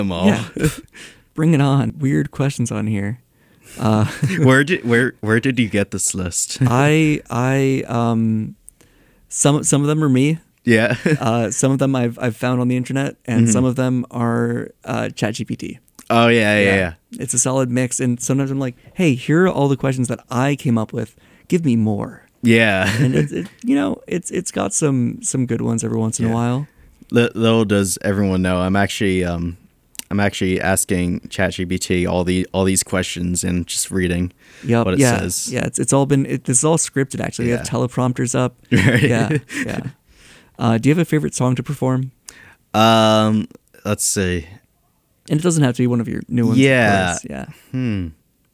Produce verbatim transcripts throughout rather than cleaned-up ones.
them all. Yeah. Bring it on. Weird questions on here. Uh, where did where where did you get this list? I I um some some of them are me. Yeah. uh, some of them I've I've found on the internet, and Mhm. some of them are uh, ChatGPT. Oh yeah, yeah, yeah. It's a solid mix, and sometimes I'm like, hey, here are all the questions that I came up with. Give me more. Yeah. And it, it, you know, it's it's got some some good ones every once in Yeah. a while. Little does everyone know, I'm actually um I'm actually asking ChatGPT all the all these questions and just reading Yep. what it yeah. says. Yeah. It's it's all been it, this is all scripted actually. We Yeah. have teleprompters up. Right. Yeah. Yeah. Uh, do you have a favorite song to perform? Um, let's see. And it doesn't have to be one of your new ones. of Yeah. course. Yeah. Hmm.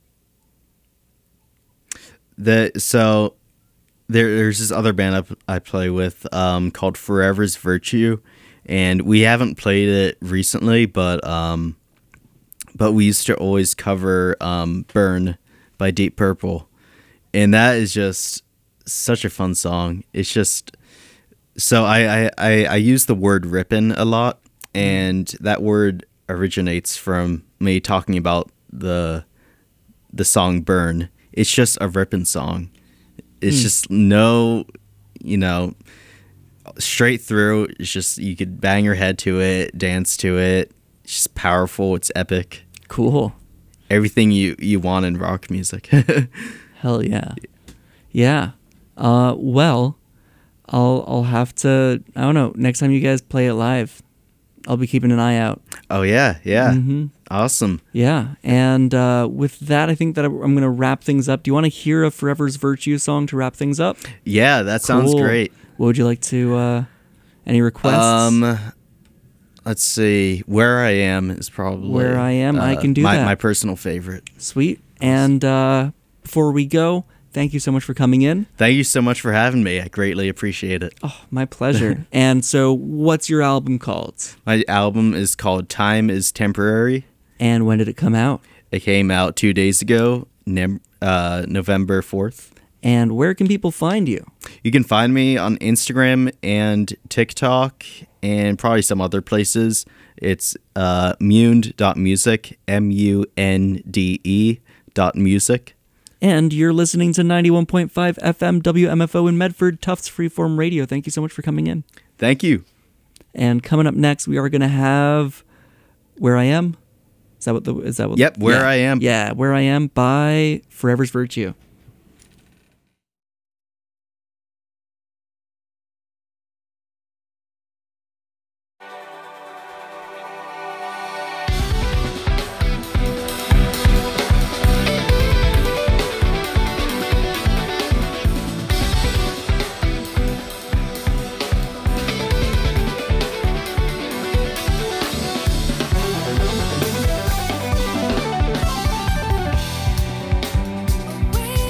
The so there there's this other band I, I play with um called Forever's Virtue, and we haven't played it recently, but um but we used to always cover um Burn by Deep Purple, and that is just such a fun song. It's just so I I I, I use the word rippin' a lot, and that word originates from me talking about the the song Burn. It's just a rippin' song. It's Mm. just no, you know, straight through. It's just you could bang your head to it, dance to it. It's just powerful. It's epic. Cool. Everything you, you want in rock music. Hell yeah. Yeah. Uh, well, I'll I'll have to. I don't know. Next time you guys play it live, I'll be keeping an eye out. Oh yeah, yeah. Mm-hmm. Awesome. Yeah. And uh, with that, I think that I'm going to wrap things up. Do you want to hear a Forever's Virtue song to wrap things up? Yeah, that sounds Cool. great. What would you like to? Uh, any requests? Um, let's see. Where I Am is probably Where I Am, I uh, can do my, that. My personal favorite. Sweet. And uh, before we go, thank you so much for coming in. Thank you so much for having me. I greatly appreciate it. Oh, my pleasure. And so, what's your album called? My album is called Time is Temporary. And when did it come out? It came out two days ago, nem- uh, November fourth. And where can people find you? You can find me on Instagram and TikTok and probably some other places. It's uh, munde dot music, M U N D E dot music. And you're listening to ninety-one point five F M W M F O in Medford, Tufts Freeform Radio. Thank you so much for coming in. Thank you. And coming up next, we are going to have Where I Am. Is that what the is that what? Yep, Where yeah. I Am. Yeah, Where I Am by Forever's Virtue. Away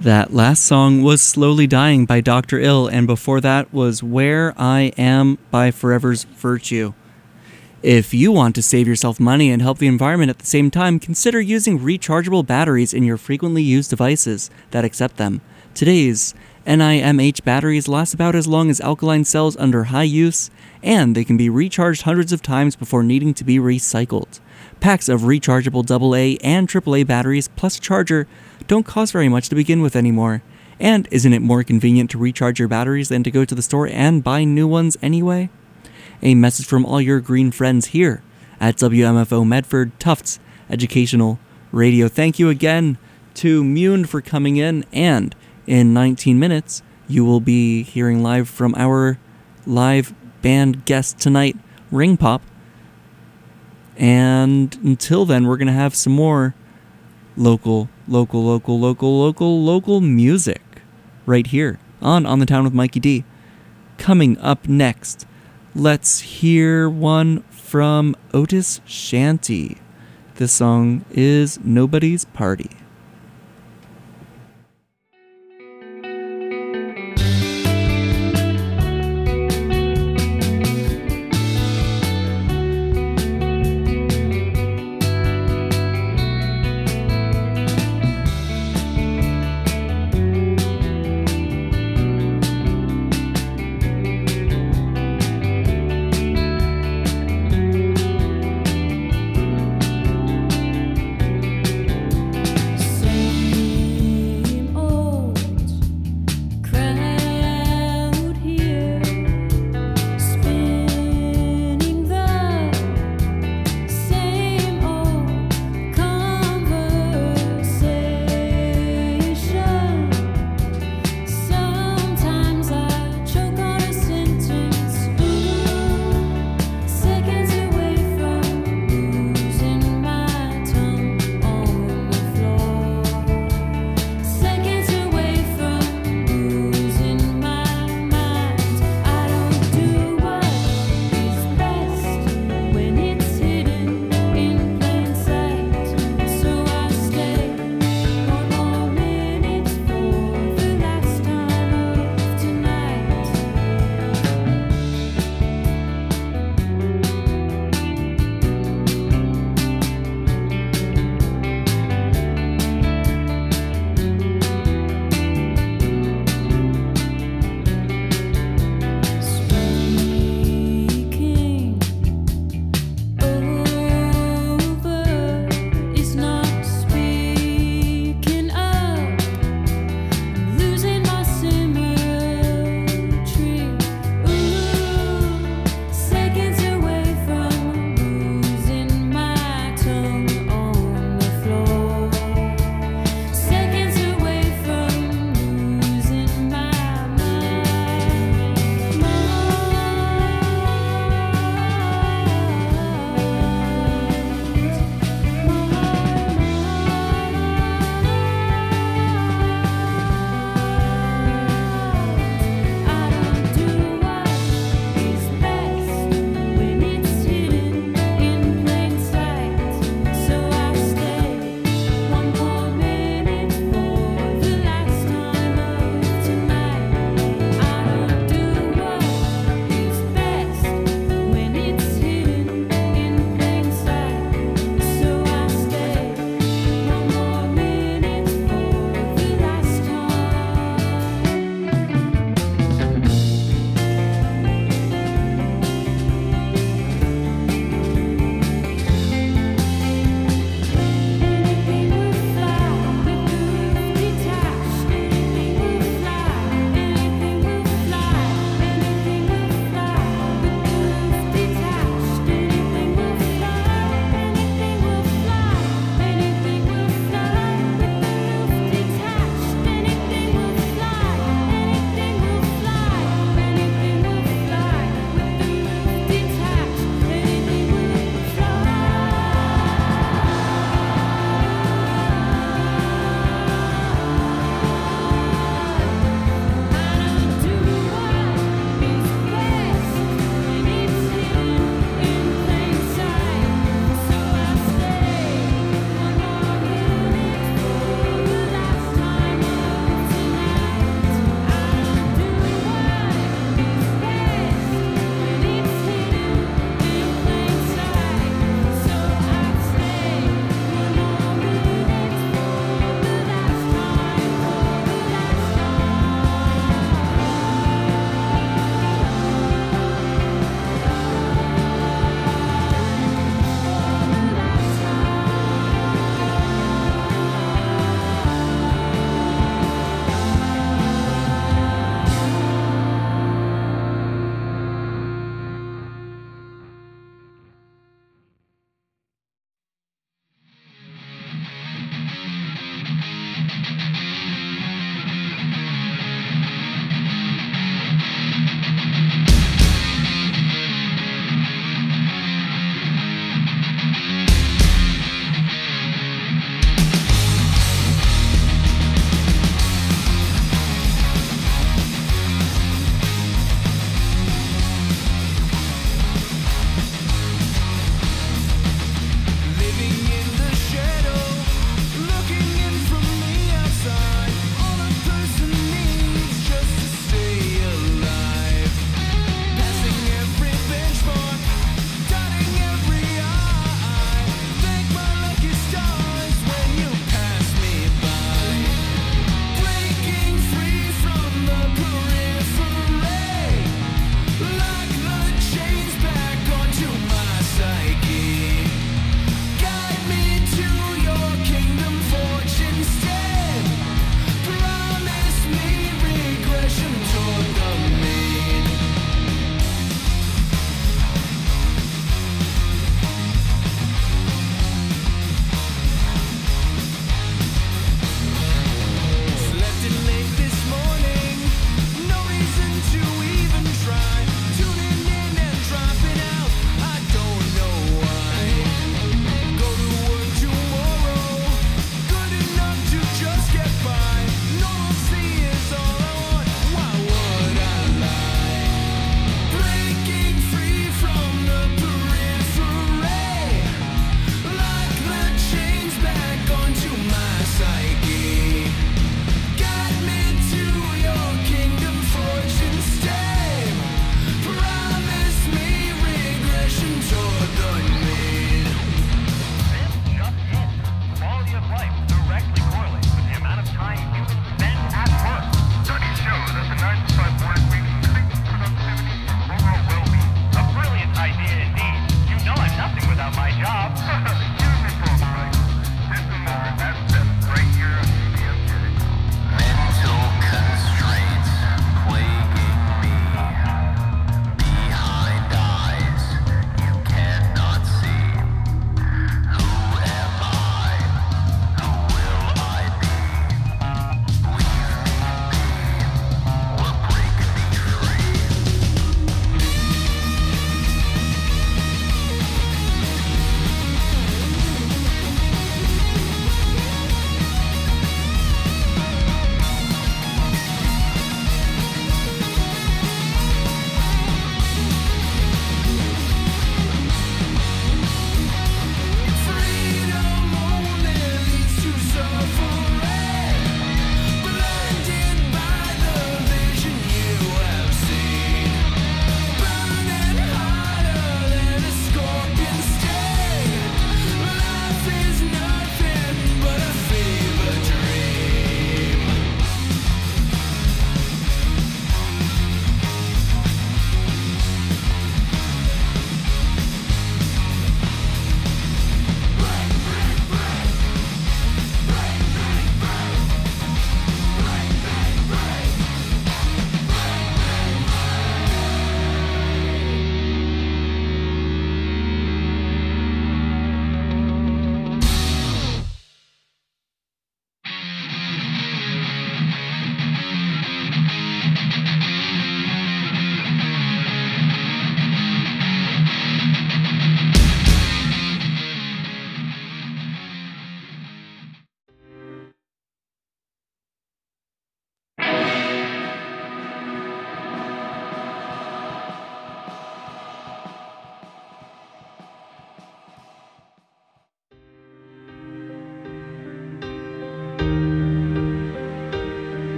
That last song was Slowly Dying by Doctor Ill, and before that was Where I Am by Forever's Virtue. If you want to save yourself money and help the environment at the same time, consider using rechargeable batteries in your frequently used devices that accept them. Today's N I M H batteries last about as long as alkaline cells under high use, and they can be recharged hundreds of times before needing to be recycled. Packs of rechargeable double A and triple A batteries plus charger don't cost very much to begin with anymore. And isn't it more convenient to recharge your batteries than to go to the store and buy new ones anyway? A message from all your green friends here at W M F O Medford Tufts Educational Radio. Thank you again to Mune for coming in, and in nineteen minutes, you will be hearing live from our live band guest tonight, Ring Pop. And until then, we're going to have some more local, local, local, local, local, local music right here on On the Town with Mikey D. Coming up next, let's hear one from Otis Shanty. This song is Nobody's Party.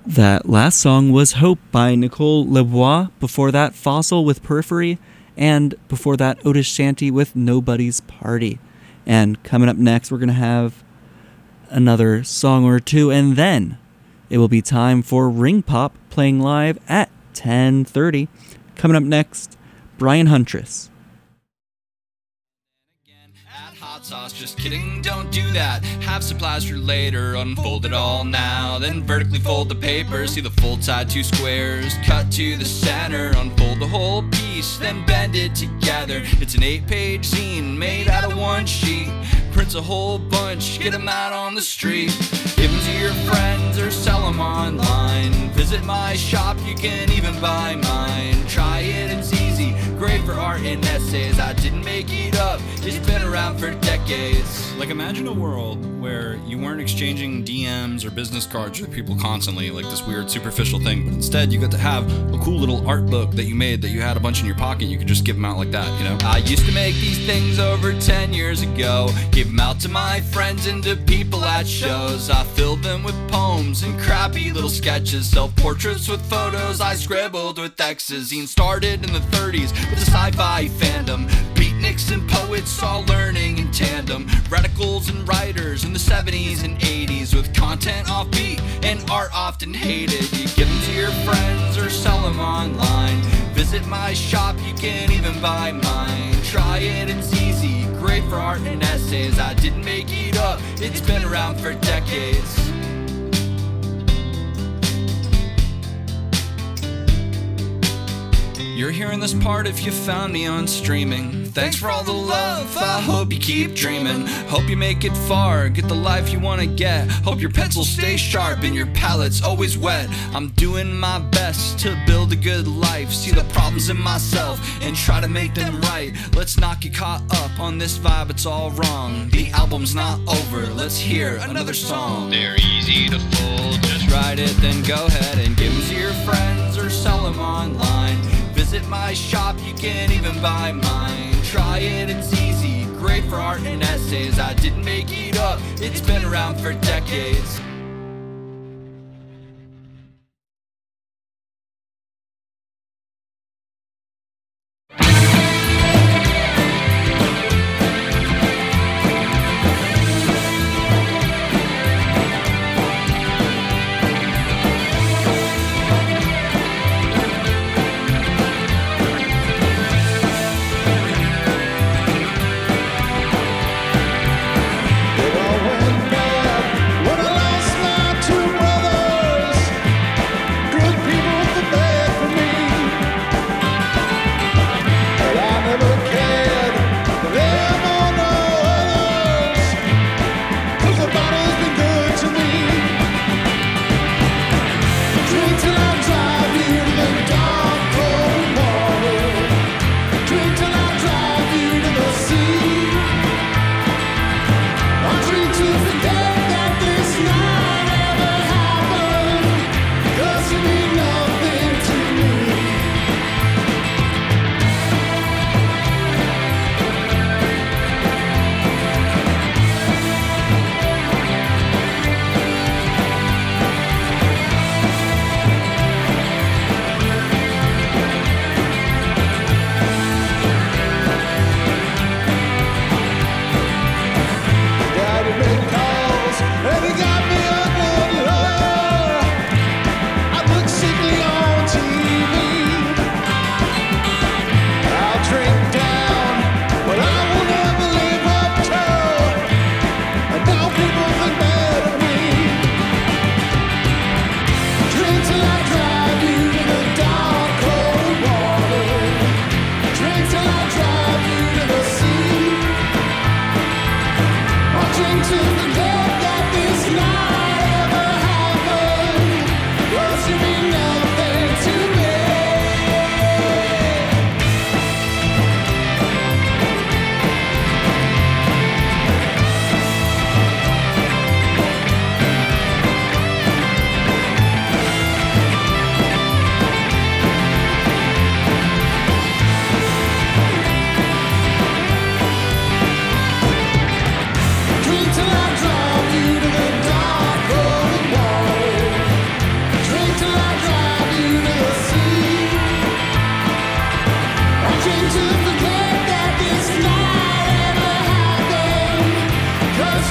That last song was Hope by Nicole Lebois. Before that, Fossil with Periphery. And before that, Otis Shanty with Nobody's Party. And coming up next, we're going to have another song or two. And then it will be time for Ring Pop playing live at ten thirty. Coming up next, Brian Huntress. Hot sauce, just kidding, don't do that. Have supplies for later, unfold it all now. Then vertically fold the paper, see the fold side two squares. Cut to the center, unfold the whole piece, then bend it together. It's an eight page zine made out of one sheet. Prints a whole bunch, get them out on the street. Give them to your friends or sell them online. Visit my shop, you can even buy mine. Try it, it's easy, great for art and essays. I didn't make it up, it's been around for decades. Like imagine a world where you weren't exchanging D Ms or business cards with people constantly, like this weird superficial thing, but instead you got to have a cool little art book that you made that you had a bunch in your pocket. You could just give them out like that, you know? I used to make these things over ten years ago, give them out to my friends and to people at shows. I filled them with poems and crappy little sketches, self-portraits with photos I scribbled with X's. Zine started in the thirties with a sci-fi fandom, beatniks and poets all learning in tandem, radicals and writers in the seventies and eighties with content offbeat and art often hated. You give them to your friends or sell them online. Visit my shop, you can even buy mine. Try it, it's easy, great for art and essays. I didn't make it up, it's been around for decades. You're hearing this part if you found me on streaming. Thanks for all the love, I hope you keep dreaming. Hope you make it far, get the life you wanna get. Hope your pencils stay sharp and your palate's always wet. I'm doing my best to build a good life, see the problems in myself and try to make them right. Let's not get caught up on this vibe, it's all wrong. The album's not over, let's hear another song. They're easy to fold, just write it, then go ahead and give them to your friends or sell them online. Visit my shop, you can even buy mine. Try it, it's easy, great for art and essays. I didn't make it up, it's been around for decades. When I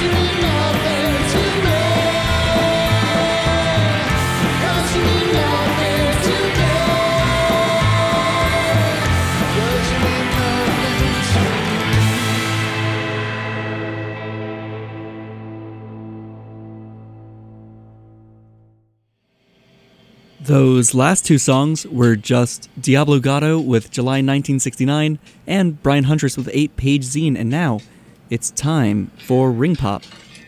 Those last two songs were just Diablo Gatto with July nineteen sixty-nine and Brian Huntress with eight Page Zine, and now it's time for Ring Pop.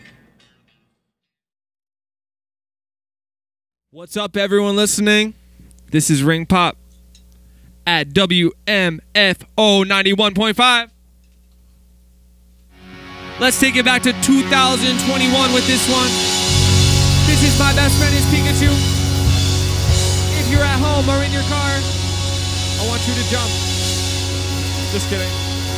What's up, everyone listening? This is Ring Pop at W M F O ninety-one point five. Let's take it back to two thousand twenty-one with this one. This is My Best Friend is Pikachu. If you're at home or in your car, I want you to jump. Just kidding.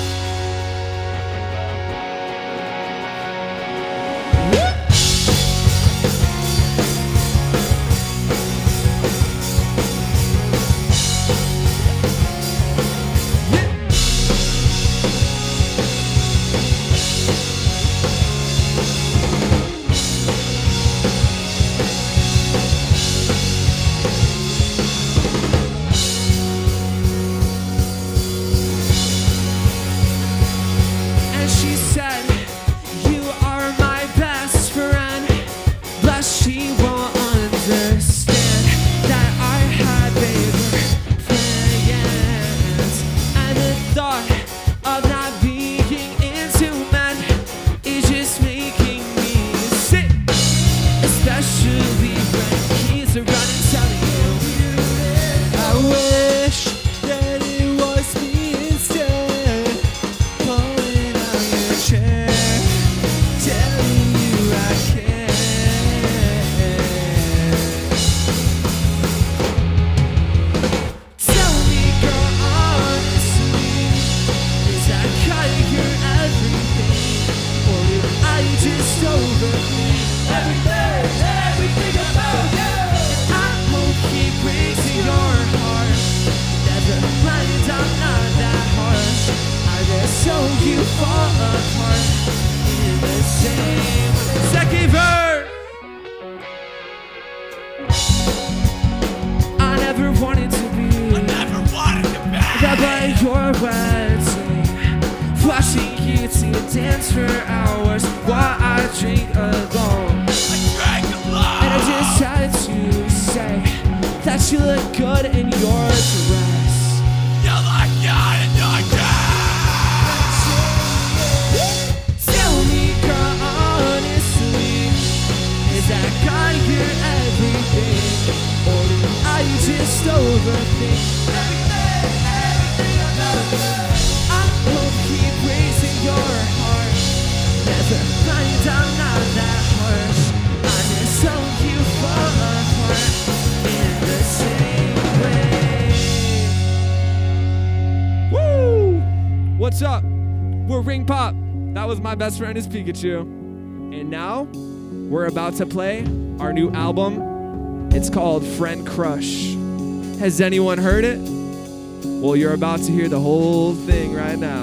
What's up? We're Ring Pop. That was My Best Friend is Pikachu. And now, we're about to play our new album. It's called Friend Crush. Has anyone heard it? Well, you're about to hear the whole thing right now.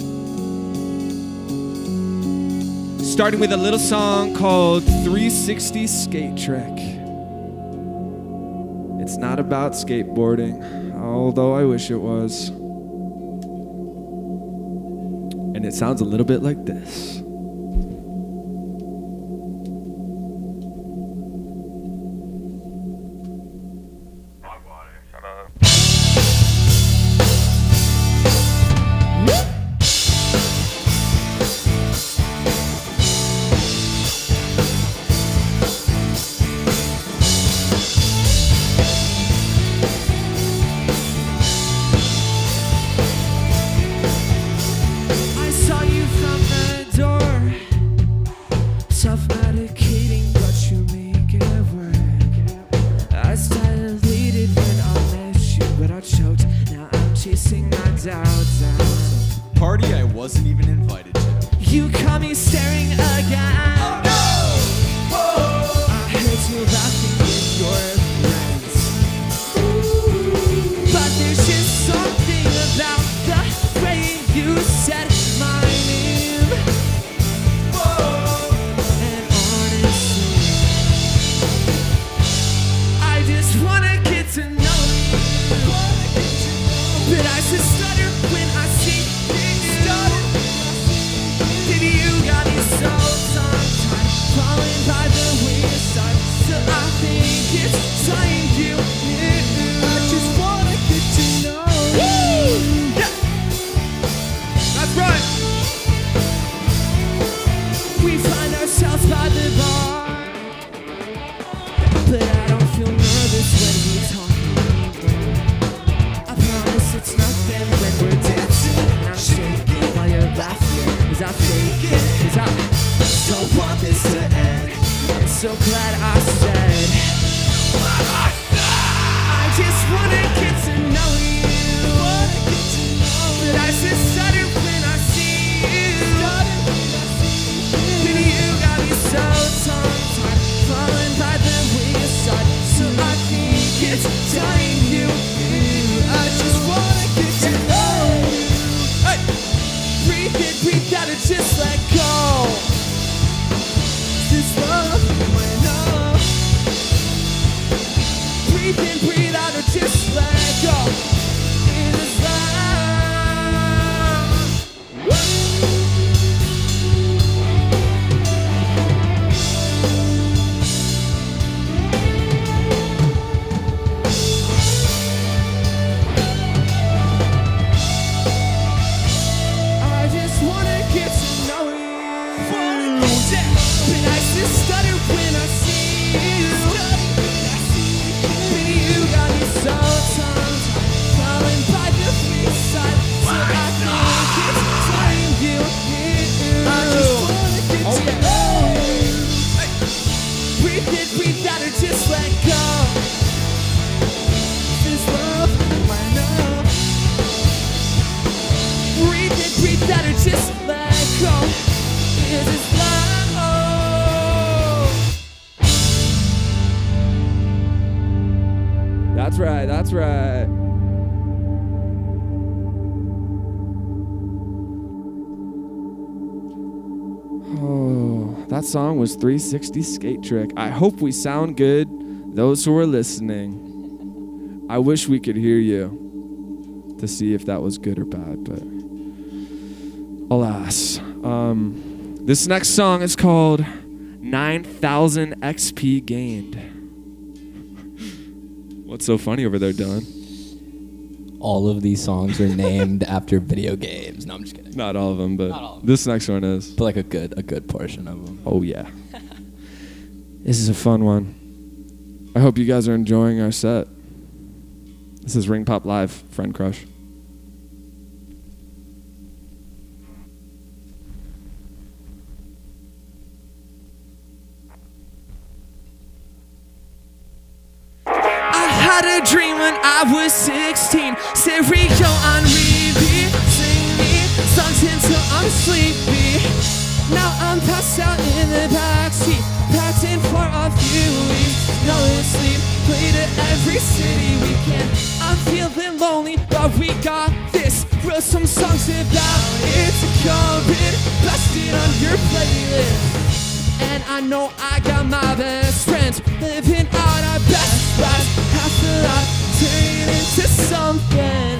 Starting with a little song called three sixty Skate Trick. It's not about skateboarding, although I wish it was. And it sounds a little bit like this. so glad I said. I just wanna get to know you. But I just stutter when I see you. Baby, you got me so tongue-tied, falling by the wayside. So I think it's time you knew. I just wanna get to know you. Hey! Breathe in, breathe out, and just let go. This love, my love. Breathe in, breathe out, or just let go. In this love. I just wanna get to know you. But I just stutter when I see you. Baby, you got me so tongue-tied, falling by the wayside. So I think it's time you knew. I just wanna get to know you. Breathe in, breathe out, or just let go. This love, my love. Breathe in, breathe out, or just let go. Is this love? That's right, that's right. Oh, that song was three sixty Skate Trick. I hope we sound good, those who are listening. I wish we could hear you to see if that was good or bad, but alas. Um, this next song is called nine thousand X P Gained. What's so funny over there, Dylan? All of these songs are named after video games. No, I'm just kidding. Not all of them, but Not all of them. this next one is. But like a good, a good portion of them. Oh, yeah. This is a fun one. I hope you guys are enjoying our set. This is Ring Pop Live, Friend Crush. I had a dream when I was sixteen. Stereo on repeat, sing me songs until I'm sleepy. Now I'm passed out in the backseat, packed in for a few weeks. No sleep, played at every city weekend. I'm feeling lonely, but we got this. Wrote some songs about it to COVID, busted on your playlist. And I know I got my best friends living out our best lives. Half a lot turning into something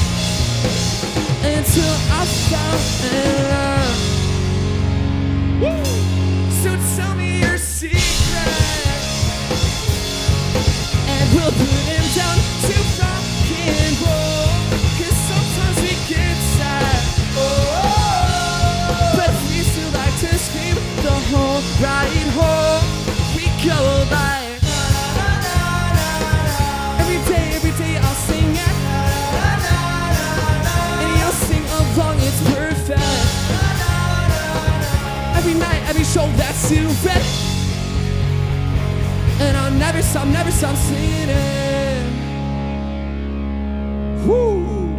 until I found love. Woo! So tell me your secret, and we'll put him down to rock and roll. 'Cause sometimes we get sad, oh, but we still like to scream the whole ride home. We go like every day, every day I'll sing it, and you'll sing along. It's perfect. Every night, every show, that's too red. And I'll never stop, never stop singing it. Woo!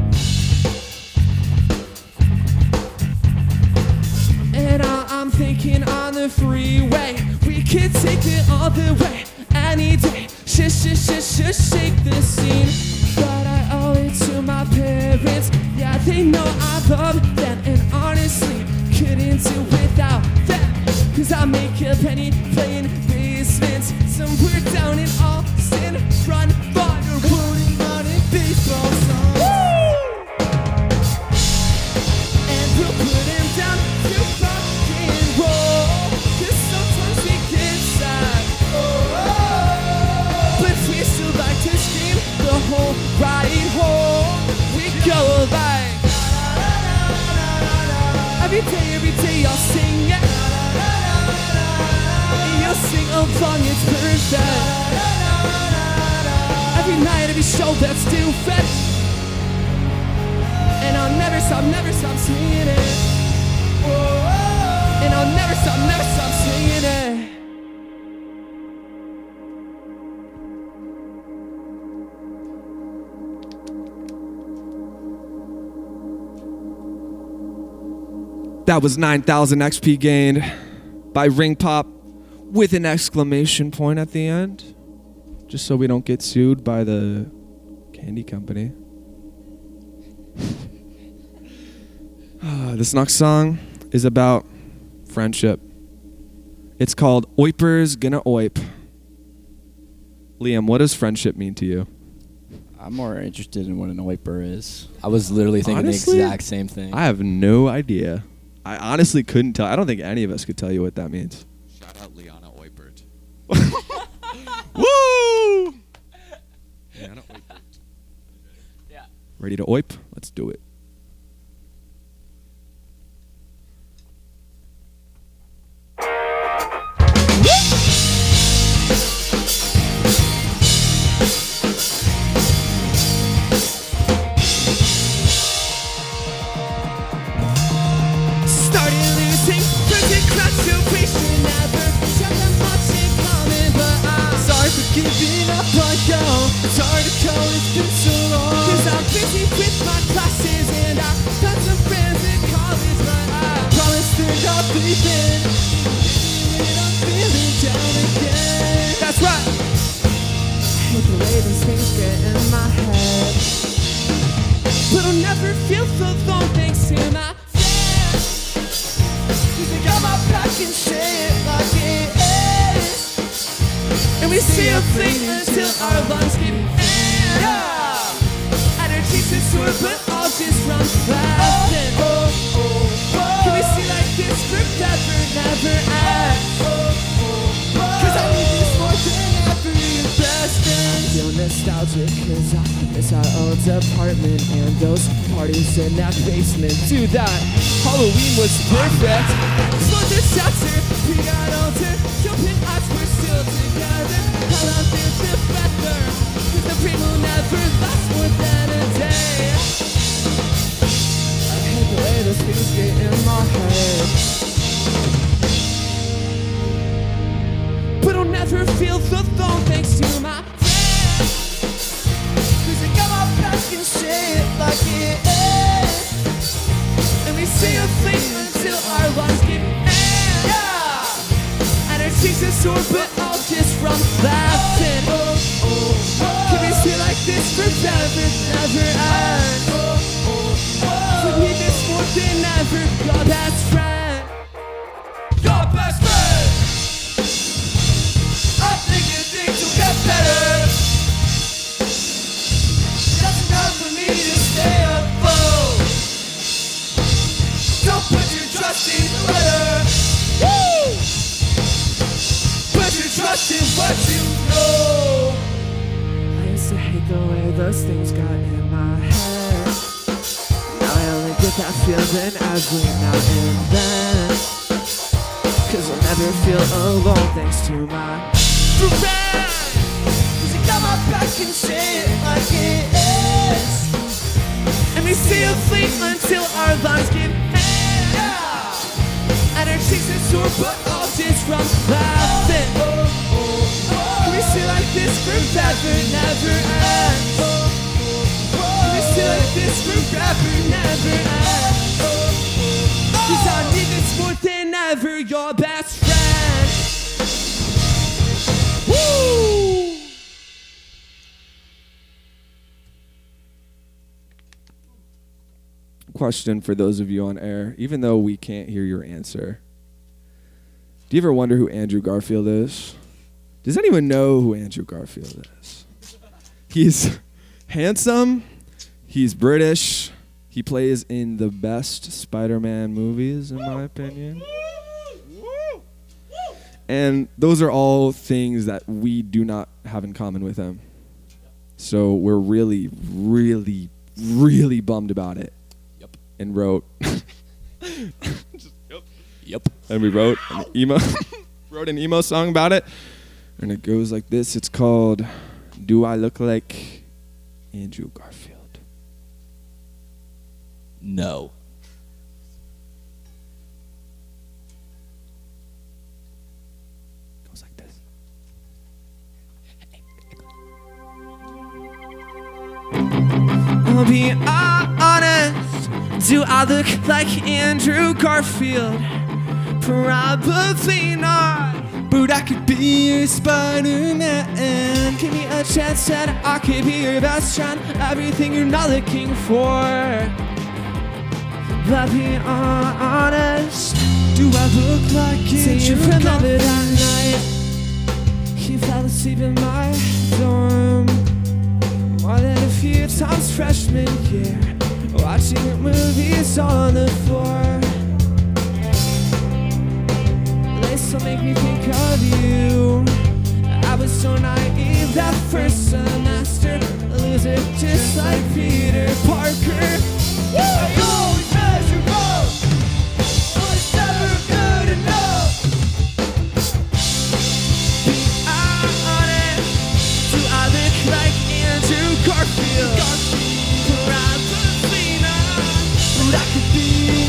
And I, I'm thinking on the freeway, we could take it all the way, any day. Sh sh sh sh shake the scene. But I owe it to my parents. Yeah, they know I love them, and honestly, couldn't do without them. 'Cause I make a penny playing basements somewhere down in Austin. Run, water, quoting on a baseball song. Woo! And we'll put him down to rock and roll. 'Cause sometimes we get sad, oh, but we still like to scream the whole ride home. We go like every day, every day I'll sing it. You'll sing along, it's perfect. Every night, every show, that's stupid. And I'll never stop, never stop singing it. And I'll never stop, never stop singing it. That was nine thousand X P gained by Ring Pop with an exclamation point at the end. Just so we don't get sued by the candy company. uh, this next song is about friendship. It's called Oiper's Gonna Oip. Liam, what does friendship mean to you? I'm more interested in what an oiper is. I was literally thinking Honestly, the exact same thing. I have no idea. I honestly couldn't tell. I don't think any of us could tell you what that means. Shout out Liana Oipert. Woo! Liana Oipert. yeah. Ready to oip? Let's do it. Giving up on go. It's hard to call, it's been so long. Cause I'm busy with my classes and I've got some friends in college, but I promise they're not leaving. And I'm feeling down again. That's right. I hate the way these things get in my head, but I'll never feel so long thanks to my friends. Cause they got my back and say it like it is. And we see a fling until our lungs give in. Yeah. And our cheeks are sore, but I'll just run fast. And oh, oh, oh. Can we see like this forever, never end? Cause I need this more than ever, your best friend. Feel nostalgic cause I miss our old apartment and those parties in that basement. Dude, that Halloween was perfect. Slow the shelter, we got older. Jumping eyes, we're still together. How long did the feather? Cause the dream will never last more than a day. I hate the way those things get in my head, but I'll never feel the thong thanks to my friends. Cause they got my back and say it like it is. And we say a thing until our lungs give in. And our cheeks are sore, but I'll just run laughing. Oh, oh, oh. Can we stay like this forever, never end? Oh, oh, oh. We need this more than ever, your best friend. Your best friend. I'm thinking things will get better. That's enough for me to stay afloat. Don't put your trust in the weather. Woo! Put your trust in what you know. I used to hate the way those things got in my head. Now I only get that feeling every now and then. Cause I'll never feel alone thanks to my friends. Cause you got my back and say it like it is. And we stay afloat until our lungs give in. And our cheeks are sore, but I'll just run laughing. Oh, oh, oh. Can we stay like this forever, never end? Oh, oh, oh. Can we stay like this forever, never end? Oh, oh, oh. Cause I need this more than ever, your best friend. Woo! Question for those of you on air, even though we can't hear your answer. Do you ever wonder who Andrew Garfield is? Does anyone know who Andrew Garfield is? He's handsome, he's British, he plays in the best Spider-Man movies, in my opinion. And those are all things that we do not have in common with him. So we're really, really, really bummed about it. Yep. And wrote... Just, yep. Yep. And we wrote an emo wrote an emo song about it. And it goes like this. It's called Do I Look Like Andrew Garfield? No. Goes like this. I'll be honest, Do I look like Andrew Garfield? Probably not. But I could be your Spider-Man. Give me a chance and I could be your best friend. Everything you're not looking for. But be honest, do I look like Andrew? Do you remember that night? He fell asleep in my dorm more than a few times freshman year, watching movies on the floor. They still make me think of you. I was so naive that first semester, a loser just like Peter Parker. I always measure up, but it's never good enough. Be honest, do I look like Andrew Garfield? Probably not, but I could be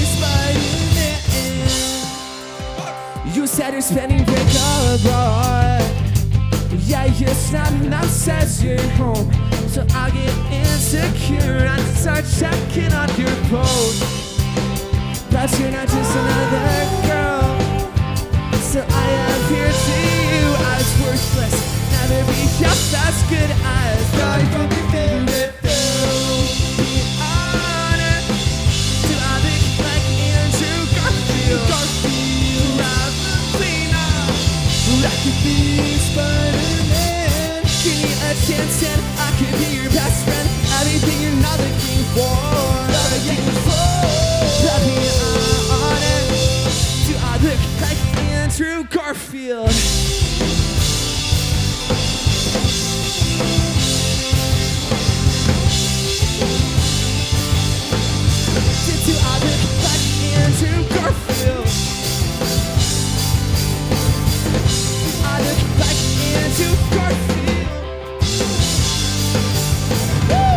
Spider-Man. You said you're spending break abroad. Yeah, you're snapping out, says you're home. So I'll get insecure and start checking on your post. But you're not just another girl. So I appear to you as worthless. Never be just as good as God from your favorite film. Be honest, do I look like Andrew Garfield? Garfield, probably not, but I could be Spider-Man. Give me a chance and I could be your best friend. Everything you're not looking for. Not looking for. Let me honest, do I look like Andrew Garfield? Do I look like Andrew Garfield? Do I look like Andrew Garfield? Woo!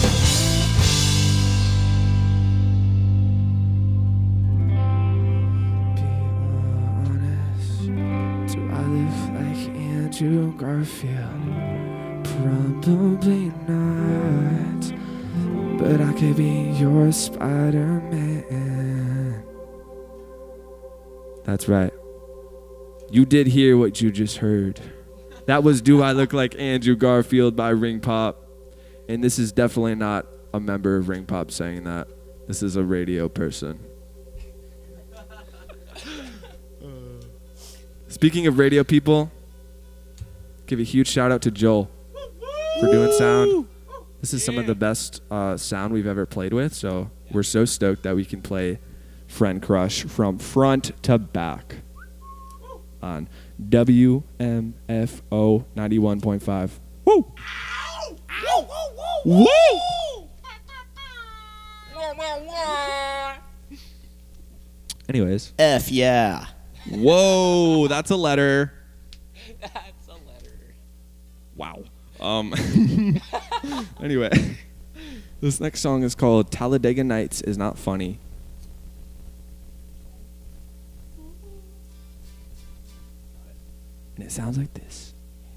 Be honest, do I look like Andrew Garfield? Probably not, but I could be your Spider-Man. That's right. You did hear what you just heard. That was Do I Look Like Andrew Garfield by Ring Pop. And this is definitely not a member of Ring Pop saying that. This is a radio person. Speaking of radio people, give a huge shout out to Joel for doing sound. This is some of the best uh, sound we've ever played with, so we're so stoked that we can play Friend Crush from front to back on W M F O ninety-one point five. Woo! Woo! Anyways. F yeah. Whoa, that's a letter. That's a letter. Wow. Um. Anyway, this next song is called Talladega Nights Is Not Funny. And it sounds like this.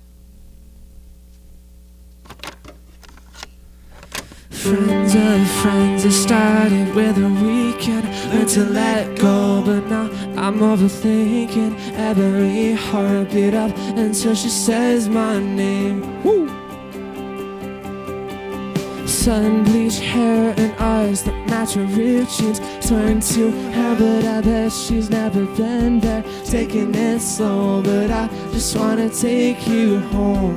Friends of friends, it started with a weekend. Learned to let go, but now I'm overthinking every heartbeat up until she says my name. Woo! Sun bleached hair and eyes that match her routines turn to her, but I bet she's never been there. Taking it slow, but I just wanna take you home.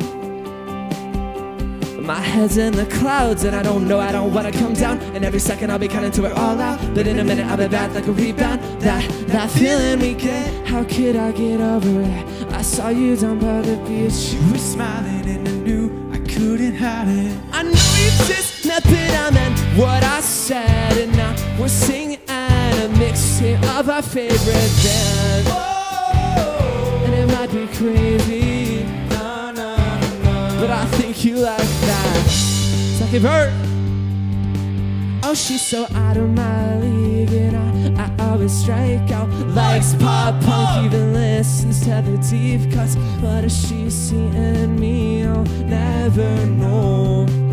My head's in the clouds and I don't know, I don't wanna come down. And every second I'll be counting to it all out, but in a minute I'll be back like a rebound. That, that feeling we get, how could I get over it? I saw you down by the beach. You were smiling and I knew I couldn't hide it. I know you just met, but I meant what I said. And now we're singing a mixtape of our favorite band. Whoa. And it might be crazy, no, no, no, but I think you like that. So I give her. Oh, she's so out of my league, and I, I always strike out. Likes pop punk, even listens to the deep cuts. But if she's seeing me, I'll never know.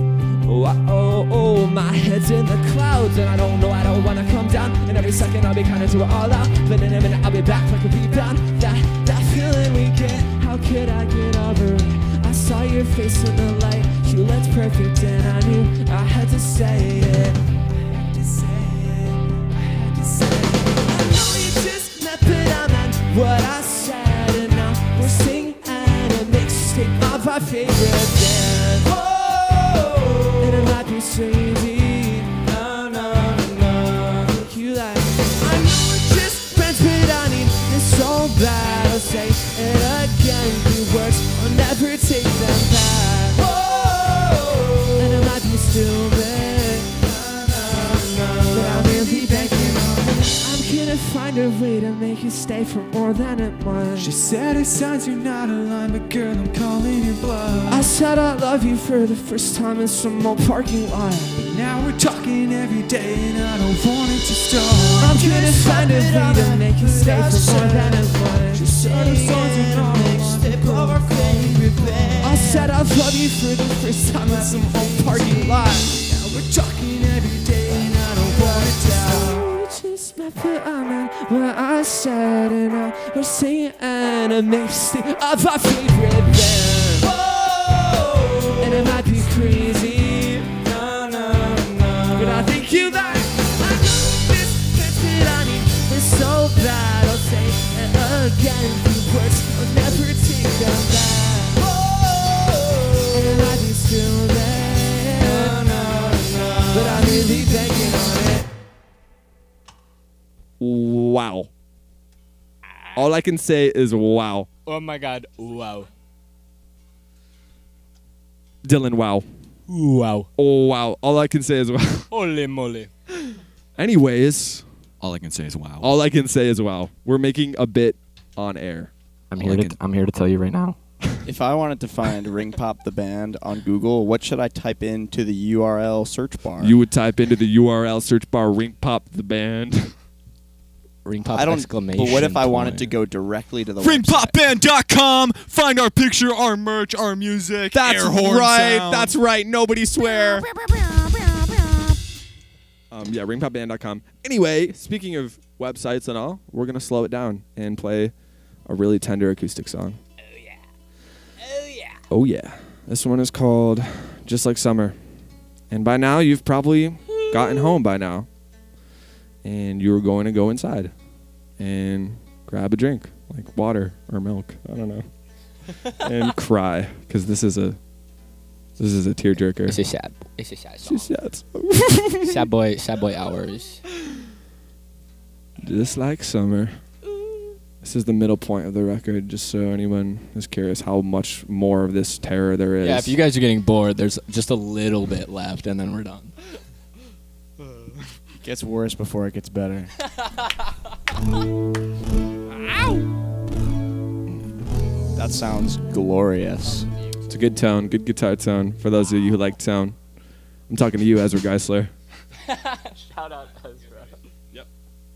Oh, oh, oh, my head's in the clouds, and I don't know, I don't wanna come down. And every second I'll be kinda to it all out, but in a minute I'll be back like a rebound. That, that feeling we get, how could I get over it? I saw your face in the light, you looked perfect, and I knew I had to say it. I had to say it, I had to say it. I know you just met, but I meant what I said, and now we're singing a mixtape of our favorite band. Oh, and it might be so easy. No, no, no. Think you like? I know we're just friends, but I need this so bad. I'll say it again. The words will never take them back. Oh, and it might be stupid. No, no, no. But I'm really begging on it. I'm gonna find a way to make you stay for more than a month. She said it sounds you're not aligned, but girl, I'm calling your bluff. I said I love you for the first time in some old parking lot. Now we're talking every day, and I don't want it to stop. I'm gonna find a way to make you stay for more than a month. She said it sounds you're not aligned, but girl, I'm calling your bluff. I said I love you for the first time in some old parking lot. Now we're talking every day, and I don't want it to stop. Just my foot, I meant what I said, and now we're singing a mixtape of our favorite band. Whoa, and it might be crazy, no, no, no, but I think you like. I know this fits, but I need this so bad. I'll say it again, the words will never take them back. Whoa, and it might be still there, no, no, no, but I'm really begging on it. Wow. All I can say is wow. Oh my god, wow. Dylan, wow. Wow. Oh, wow. All I can say is wow. Holy moly. Anyways, All I can say is wow. all I can say is wow. We're making a bit on air. I'm All here I to can- I'm here to tell you right now. If I wanted to find Ring Pop the band on Google, what should I type into the U R L search bar? You would type into the U R L search bar Ring Pop the band. Ring pop I don't. exclamation. But what if I wanted point. to go directly to the ring website? pop band dot com. Find our picture, our merch, our music. That's air horn right. sound. That's right. Nobody swear. Um, yeah, ring pop band dot com. Anyway, speaking of websites and all, we're going to slow it down and play a really tender acoustic song. Oh, yeah. Oh, yeah. Oh, yeah. This one is called Just Like Summer. And by now, you've probably gotten home by now. And you're going to go inside and grab a drink, like water or milk. I don't know. And cry, because this is a this is a tearjerker. It's a sad. It's a sad song. It's sad. sad boy. Sad boy hours. Just like summer. This is the middle point of the record, just so anyone is curious how much more of this terror there is. Yeah, if you guys are getting bored, there's just a little bit left, and then we're done. It gets worse before it gets better. That sounds glorious. It's a good tone, good guitar tone for those of you who like tone. I'm talking to you, Ezra Geisler. Shout out Ezra. Yep.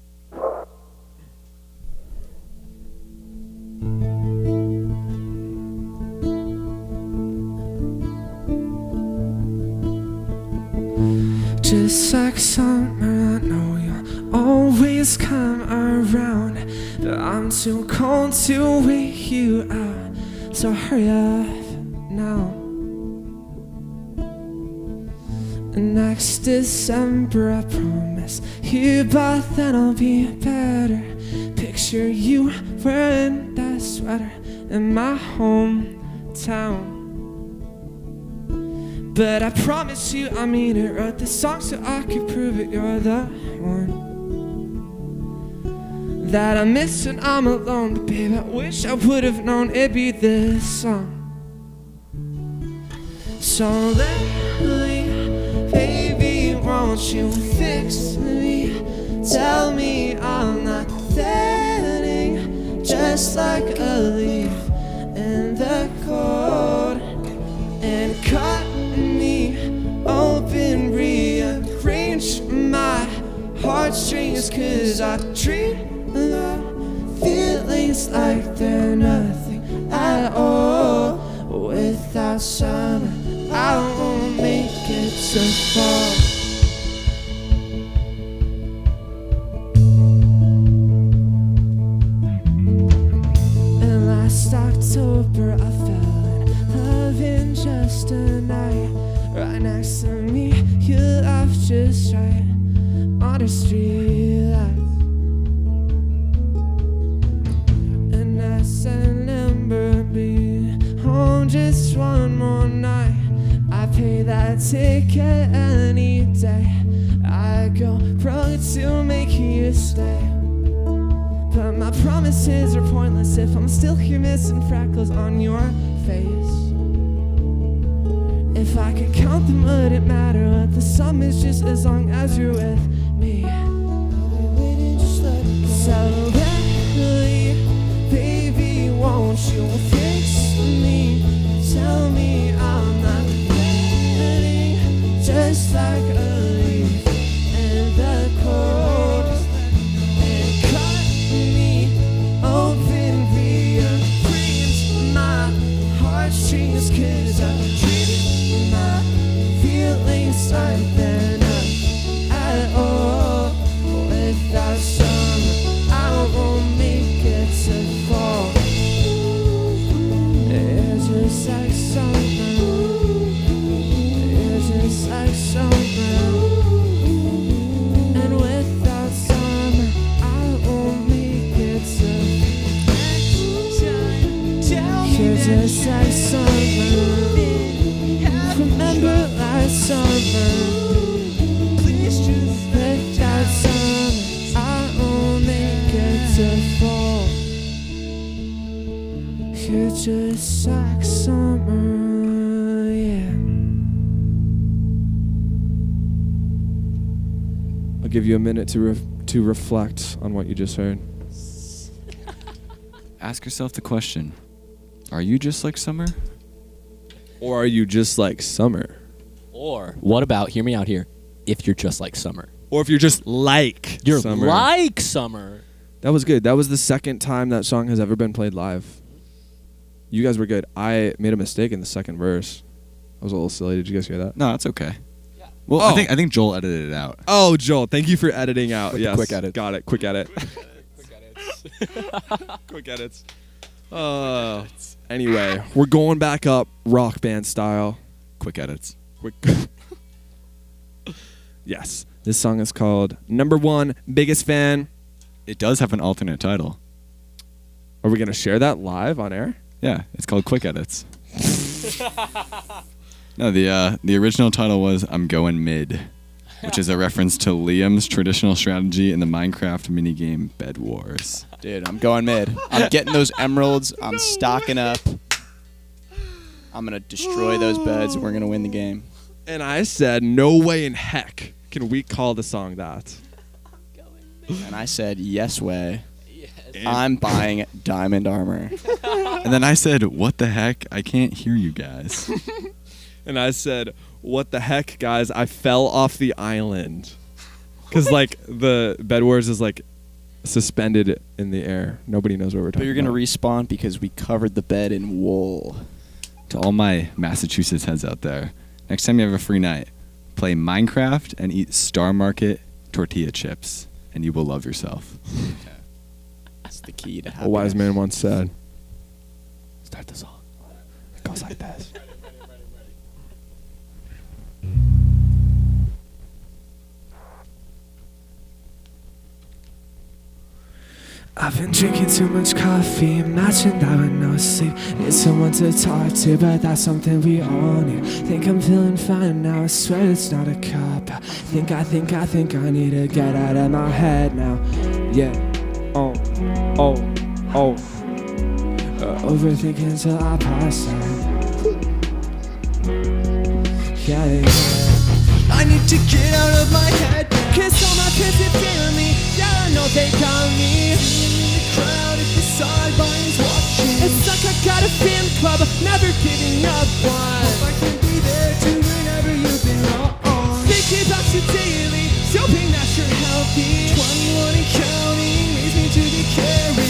Just like summer, I know you'll always come around, but I'm too cold to wait you out, so hurry up now. Next December, I promise you, but then I'll be better. Picture you wearing that sweater in my hometown. But I promise you, I mean it. Wrote this song so I could prove it. You're the one that I miss when I'm alone. But babe, I wish I would have known it'd be this song. So lately, baby, won't you fix me? Tell me I'm not fading, just like a leaf in the cold. And cut me open, rearrange my heartstrings, 'cause I dream of feelings like they're nothing at all. Without summer, I won't make it to fall. And last October I fell in love in just a night. Right next to me, you laughed just right on the street light. And I said, remember me home just one more night. I pay that ticket any day. I go broke to make you stay. But my promises are pointless if I'm still here missing freckles on your face. If I could count them, would it matter what the sum is, just as long as you're with me? So badly, baby, won't you fix me? Tell me I'm not fading, just like a leaf in the cold. And cut me open, rearrange my heartstrings, 'cause I treat my feelings like they're not at all. Without summer, I won't make it to fall. It's just like summer. It's just like summer. And without summer, I won't make it to You're just like summer. Remember last summer. Without summer, I won't make it to fall. You're just like summer, yeah. I'll give you a minute to re- to reflect on what you just heard. Ask yourself the question, are you just like summer? Or are you just like summer? Or what about, hear me out here, if you're just like summer? Or if you're just like You're summer. like summer. That was good. That was the second time that song has ever been played live. You guys were good. I made a mistake in the second verse. I was a little silly. Did you guys hear that? No, that's okay. Well, Oh. I think I think Joel edited it out. Oh, Joel, thank you for editing out. With the Yes. quick edit. Got it. Quick edit. Quick edits. Uh, anyway, we're going back up rock band style. Quick edits. Quick. Yes. This song is called Number One Biggest Fan. It does have an alternate title. Are we going to share that live on air? Yeah, it's called Quick Edits. No, the uh, the original title was I'm Going Mid, which is a reference to Liam's traditional strategy in the Minecraft minigame Bed Wars. Dude, I'm going mid. I'm getting those emeralds. I'm stocking up. I'm going to destroy those beds and we're going to win the game. And I said, no way in heck can we call the song that. And I said, yes way. I'm buying diamond armor. And then I said, what the heck? I can't hear you guys. And I said, what the heck, guys? I fell off the island. Because, like, the Bed Wars is, like, suspended in the air. Nobody knows what we're But talking you're going to about. respawn because we covered the bed in wool. To all my Massachusetts heads out there, next time you have a free night, play Minecraft and eat Star Market tortilla chips, and you will love yourself. That's the key to A happiness. wise man once said. Start the song. It goes like this. I've been drinking too much coffee, imagined I would no sleep. Need someone to talk to, but that's something we all need. Think I'm feeling fine now, I swear it's not a cop. I think, I think, I think I need to get out of my head now. Yeah, oh, oh, oh. Uh, overthinking till I pass out. Yeah, yeah. I need to get out of my head, cause all my kids are feeling me. Yeah, I know they got me. In the crowd at the sidelines watching. It's like I got a fan club, never giving up one.